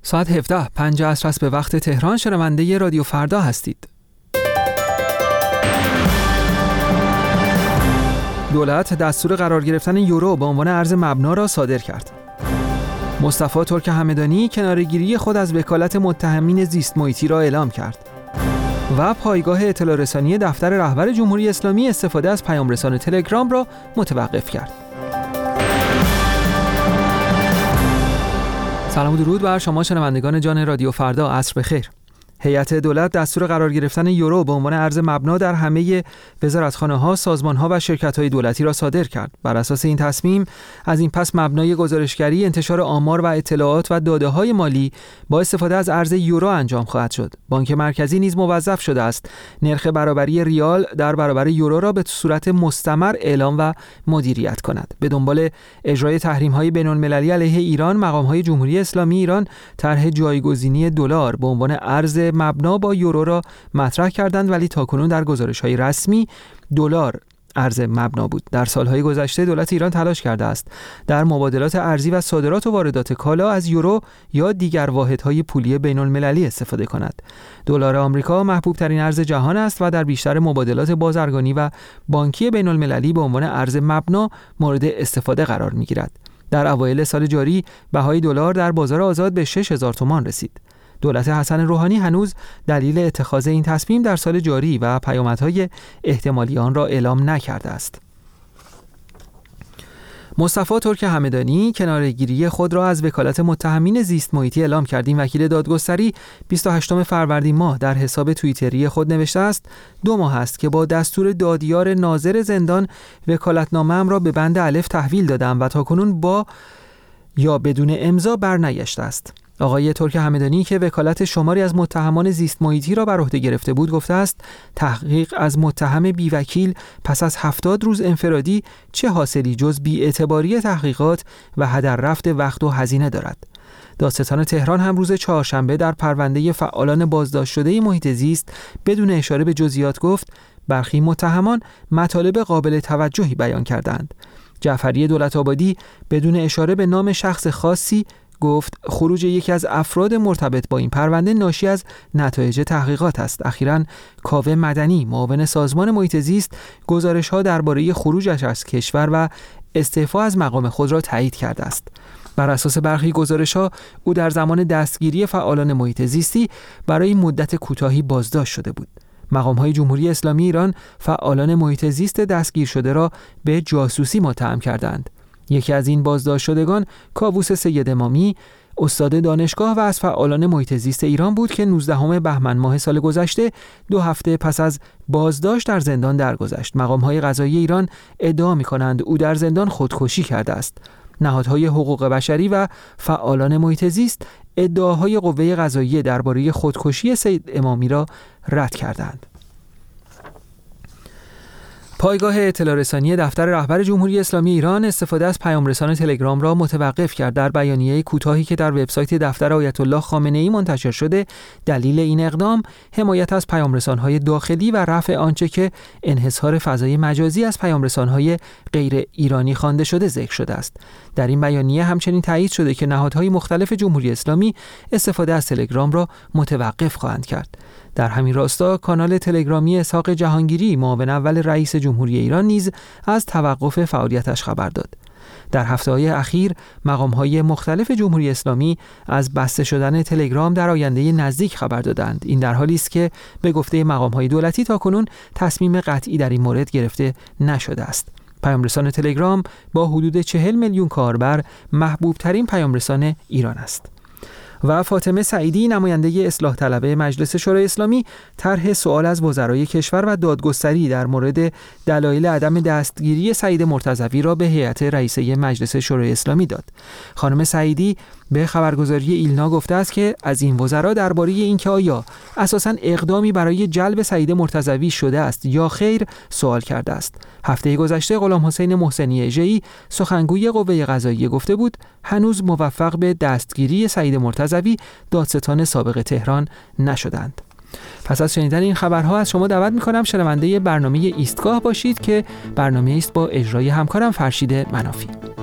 ساعت 17:05 عصر است به وقت تهران. شنونده رادیو فردا هستید. دولت دستور قرار گرفتن یورو به عنوان ارز مبنا را صادر کرد. مصطفی ترک همدانی کناره‌گیری خود از وکالت متهمین زیست محیطی را اعلام کرد. و پایگاه اطلاع رسانی دفتر رهبر جمهوری اسلامی استفاده از پیام رسان تلگرام را متوقف کرد. سلام و درود بر شما شنوندگان جان رادیو فردا. عصر بخیر. هیئت دولت دستور قرار گرفتن یورو به عنوان ارز مبنا در همه وزارتخانه‌ها، سازمان‌ها و شرکت‌های دولتی را صادر کرد. بر اساس این تصمیم از این پس مبنای گزارشگری، انتشار آمار و اطلاعات و داده‌های مالی با استفاده از ارز یورو انجام خواهد شد. بانک مرکزی نیز موظف شده است نرخ برابری ریال در برابر یورو را به صورت مستمر اعلام و مدیریت کند. به دنبال اجرای تحریم‌های بین‌المللی علیه ایران، مقام‌های جمهوری اسلامی ایران طرح جایگزینی دلار به عنوان ارز مبنا با یورو را مطرح کردند، ولی تاکنون در گزارش‌های رسمی دلار ارز مبنا بود. در سالهای گذشته دولت ایران تلاش کرده است در مبادلات ارزی و صادرات و واردات کالا از یورو یا دیگر واحدهای پولی بین‌المللی استفاده کند. دلار آمریکا محبوب ترین ارز جهان است و در بیشتر مبادلات بازرگانی و بانکی بین‌المللی به عنوان ارز مبنا مورد استفاده قرار می‌گیرد. در اوایل سال جاری بهای دلار در بازار آزاد به 6000 تومان رسید. دولت حسن روحانی هنوز دلیل اتخاذ این تصمیم در سال جاری و پیامدهای احتمالی آن را اعلام نکرده است. مصطفی ترک همدانی کناره‌گیری خود را از وکالت متهمین زیست محیطی اعلام کرد. این وکیل دادگستری 28 فروردین ماه در حساب توییتری خود نوشته است: 2 ماه است که با دستور دادیار ناظر زندان وکالتنامه‌ام را به بند الف تحویل دادم و تاکنون با یا بدون امضا برنگشته است. آقای ترک همدانی که وکالت شماری از متهمان زیست محیطی را بر عهده گرفته بود گفته است تحقیق از متهم بی‌وکیل پس از 70 روز انفرادی چه حاصلی جز بی‌اعتباری تحقیقات و هدر رفت وقت و هزینه دارد. دادستان تهران هم روز چهارشنبه در پرونده فعالان بازداشت شده محیط زیست بدون اشاره به جزئیات گفت برخی متهمان مطالب قابل توجهی بیان کردند. جعفری دولت‌آبادی بدون اشاره به نام شخص خاصی گفت خروج یکی از افراد مرتبط با این پرونده ناشی از نتایج تحقیقات است. اخیراً کاوه مدنی معاون سازمان محیط زیست گزارش‌ها درباره خروجش از کشور و استعفا از مقام خود را تایید کرده است. بر اساس برخی گزارش‌ها او در زمان دستگیری فعالان محیط زیستی برای مدت کوتاهی بازداشت شده بود. مقام‌های جمهوری اسلامی ایران فعالان محیط زیست دستگیر شده را به جاسوسی متهم کردند. یکی از این بازداشت شدگان کاووس سید امامی استاد دانشگاه و از فعالان محیط زیست ایران بود که 19 بهمن ماه سال گذشته 2 هفته پس از بازداشت در زندان درگذشت. مقام‌های قضایی ایران ادعا می‌کنند او در زندان خودکشی کرده است. نهادهای حقوق بشری و فعالان محیط زیست ادعاهای قوه قضاییه درباره خودکشی سید امامی را رد کردند. پایگاه اطلاع رسانی دفتر رهبر جمهوری اسلامی ایران استفاده از پیام رسان تلگرام را متوقف کرد. در بیانیه کوتاهی که در وبسایت دفتر آیت الله خامنه‌ای منتشر شده، دلیل این اقدام حمایت از پیام رسان‌های داخلی و رفع آنچه که انحصار فضای مجازی از پیام رسان‌های غیر ایرانی خوانده شده ذکر شده است. در این بیانیه همچنین تایید شده که نهادهای مختلف جمهوری اسلامی استفاده از تلگرام را متوقف خواهند کرد. در همین راستا کانال تلگرامی اسحاق جهانگیری معاون اول رئیس جمهوری ایران نیز از توقف فعالیتش خبر داد. در هفته‌های اخیر مقام‌های مختلف جمهوری اسلامی از بسته شدن تلگرام در آینده نزدیک خبر دادند. این در حالی است که به گفته مقام‌های دولتی تاکنون تصمیم قطعی در این مورد گرفته نشده است. پیامرسان تلگرام با حدود 40 میلیون کاربر محبوب ترین پیامرسان ایران است. و فاطمه سعیدی نماینده اصلاح طلبه مجلس شورای اسلامی طرح سوال از وزرای کشور و دادگستری در مورد دلایل عدم دستگیری سعید مرتضوی را به هیئت رئیسه مجلس شورای اسلامی داد. خانم سعیدی به خبرگزاری ایلنا گفته است که از این وزرا درباره اینکه آیا اساساً اقدامی برای جلب سعید مرتضوی شده است یا خیر سوال کرده است. هفته گذشته غلام حسین محسنی اژه‌ای سخنگوی قوه قضاییه گفته بود هنوز موفق به دستگیری سعید مرتضوی دادستان سابق تهران نشدند. پس از شنیدن این خبرها از شما دعوت می‌کنم شنونده برنامه ایستگاه باشید که برنامه است با اجرای همکارم فرشید منافی.